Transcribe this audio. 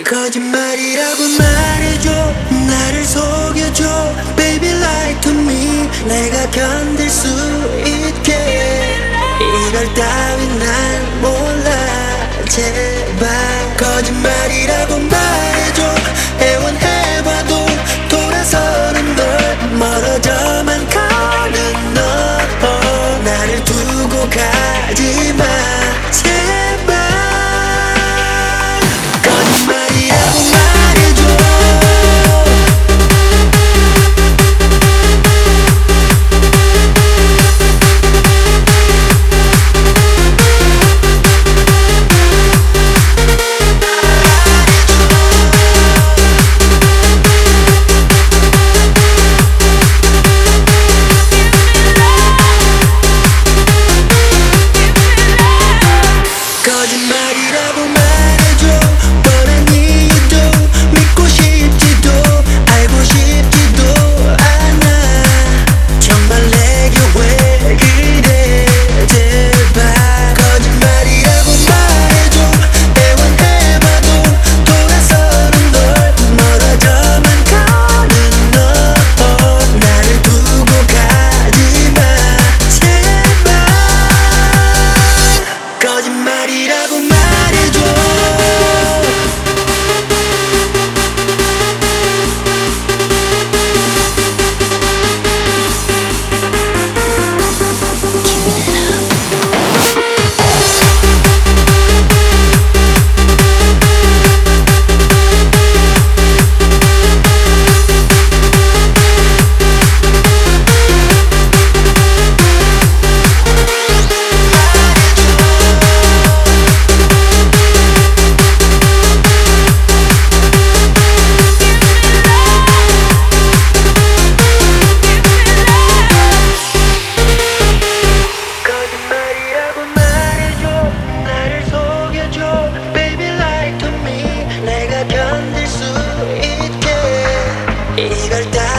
거짓말이라고 말해줘, 나를 속여줘. Baby lie to me, 내가 견딜 수 있게. 이럴 따윈 난 몰라. 제발 거짓말이라고 말해줘. 애원해봐도 돌아서는 널, 멀어져만 가는 너. 나를 두고 가지마 제발. 거짓말이라고 말해줘. 거짓말이라고 말해줘. 뻔한 이유도 믿고 싶지도 알고 싶지도 않아. 정말 내게 왜 그래 제발. 거짓말이라고 말해줘. 애원해봐도 돌아서는 널, 멀어져만 가는 너. 나를 두고 가지마 제발. 거짓말이라고 말해줘. 거짓말이라고 말해줘, 나를 속여줘. Baby lie to me, 내가 견딜 수 있게. 이걸 다